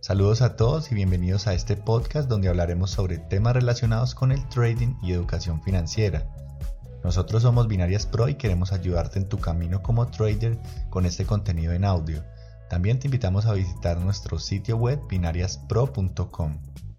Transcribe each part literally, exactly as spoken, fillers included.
Saludos a todos y bienvenidos a este podcast donde hablaremos sobre temas relacionados con el trading y educación financiera. Nosotros somos Binarias Pro y queremos ayudarte en tu camino como trader con este contenido en audio. También te invitamos a visitar nuestro sitio web binarias pro punto com.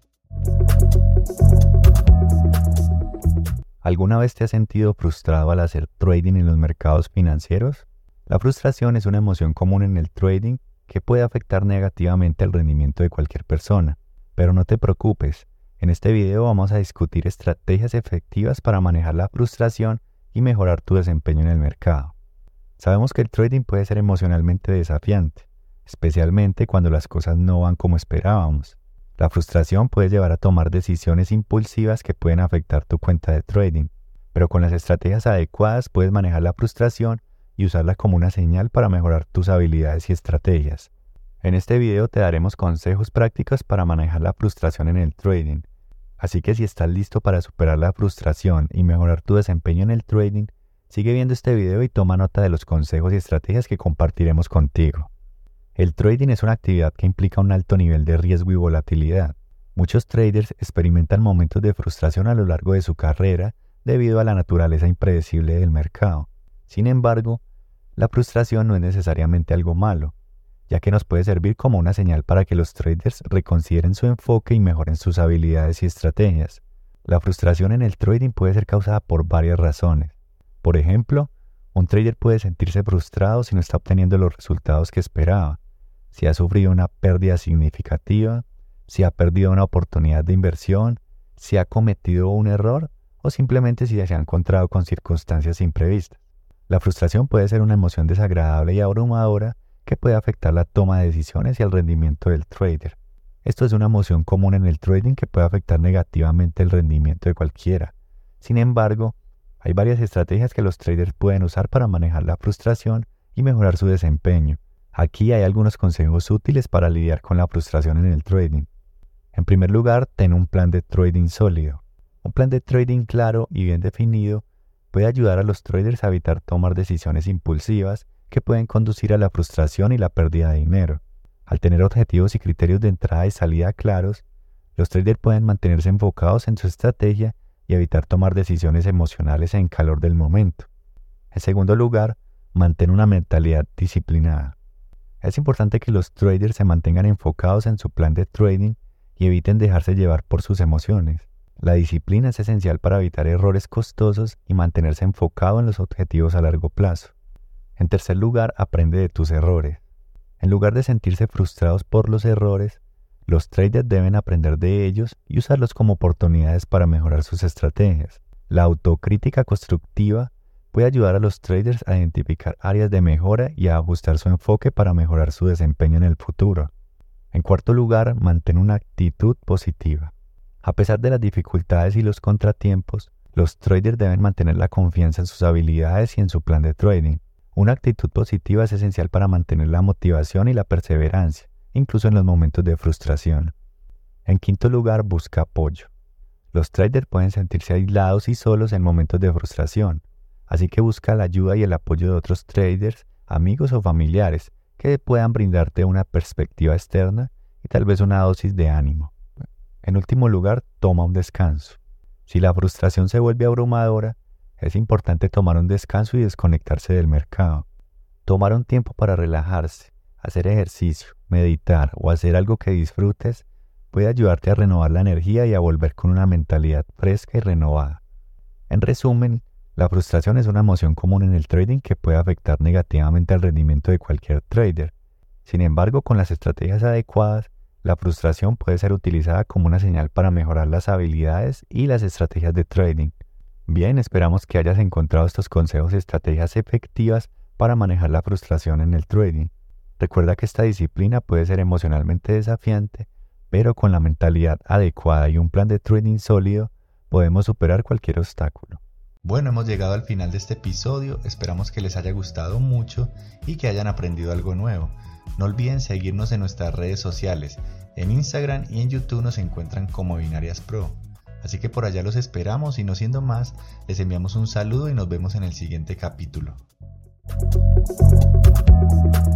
¿Alguna vez te has sentido frustrado al hacer trading en los mercados financieros? La frustración es una emoción común en el trading que puede afectar negativamente el rendimiento de cualquier persona. Pero no te preocupes, en este video vamos a discutir estrategias efectivas para manejar la frustración y mejorar tu desempeño en el mercado. Sabemos que el trading puede ser emocionalmente desafiante, especialmente cuando las cosas no van como esperábamos. La frustración puede llevar a tomar decisiones impulsivas que pueden afectar tu cuenta de trading, pero con las estrategias adecuadas puedes manejar la frustración y usarla como una señal para mejorar tus habilidades y estrategias. En este video te daremos consejos prácticos para manejar la frustración en el trading. Así que si estás listo para superar la frustración y mejorar tu desempeño en el trading, sigue viendo este video y toma nota de los consejos y estrategias que compartiremos contigo. El trading es una actividad que implica un alto nivel de riesgo y volatilidad. Muchos traders experimentan momentos de frustración a lo largo de su carrera debido a la naturaleza impredecible del mercado. Sin embargo, la frustración no es necesariamente algo malo, ya que nos puede servir como una señal para que los traders reconsideren su enfoque y mejoren sus habilidades y estrategias. La frustración en el trading puede ser causada por varias razones. Por ejemplo, un trader puede sentirse frustrado si no está obteniendo los resultados que esperaba, si ha sufrido una pérdida significativa, si ha perdido una oportunidad de inversión, si ha cometido un error o simplemente si se ha encontrado con circunstancias imprevistas. La frustración puede ser una emoción desagradable y abrumadora que puede afectar la toma de decisiones y el rendimiento del trader. Esto es una emoción común en el trading que puede afectar negativamente el rendimiento de cualquiera. Sin embargo, hay varias estrategias que los traders pueden usar para manejar la frustración y mejorar su desempeño. Aquí hay algunos consejos útiles para lidiar con la frustración en el trading. En primer lugar, ten un plan de trading sólido. Un plan de trading claro y bien definido puede ayudar a los traders a evitar tomar decisiones impulsivas que pueden conducir a la frustración y la pérdida de dinero. Al tener objetivos y criterios de entrada y salida claros, los traders pueden mantenerse enfocados en su estrategia y evitar tomar decisiones emocionales en calor del momento. En segundo lugar, mantén una mentalidad disciplinada. Es importante que los traders se mantengan enfocados en su plan de trading y eviten dejarse llevar por sus emociones. La disciplina es esencial para evitar errores costosos y mantenerse enfocado en los objetivos a largo plazo. En tercer lugar, aprende de tus errores. En lugar de sentirse frustrados por los errores, los traders deben aprender de ellos y usarlos como oportunidades para mejorar sus estrategias. La autocrítica constructiva puede ayudar a los traders a identificar áreas de mejora y a ajustar su enfoque para mejorar su desempeño en el futuro. En cuarto lugar, mantén una actitud positiva. A pesar de las dificultades y los contratiempos, los traders deben mantener la confianza en sus habilidades y en su plan de trading. Una actitud positiva es esencial para mantener la motivación y la perseverancia, incluso en los momentos de frustración. En quinto lugar, busca apoyo. Los traders pueden sentirse aislados y solos en momentos de frustración, así que busca la ayuda y el apoyo de otros traders, amigos o familiares que puedan brindarte una perspectiva externa y tal vez una dosis de ánimo. En último lugar, toma un descanso. Si la frustración se vuelve abrumadora, es importante tomar un descanso y desconectarse del mercado. Tomar un tiempo para relajarse, hacer ejercicio, meditar o hacer algo que disfrutes puede ayudarte a renovar la energía y a volver con una mentalidad fresca y renovada. En resumen, la frustración es una emoción común en el trading que puede afectar negativamente al rendimiento de cualquier trader. Sin embargo, con las estrategias adecuadas, la frustración puede ser utilizada como una señal para mejorar las habilidades y las estrategias de trading. Bien, esperamos que hayas encontrado estos consejos y estrategias efectivas para manejar la frustración en el trading. Recuerda que esta disciplina puede ser emocionalmente desafiante, pero con la mentalidad adecuada y un plan de trading sólido, podemos superar cualquier obstáculo. Bueno, hemos llegado al final de este episodio, esperamos que les haya gustado mucho y que hayan aprendido algo nuevo. No olviden seguirnos en nuestras redes sociales, en Instagram y en YouTube nos encuentran como Binarias Pro. Así que por allá los esperamos y no siendo más, les enviamos un saludo y nos vemos en el siguiente capítulo.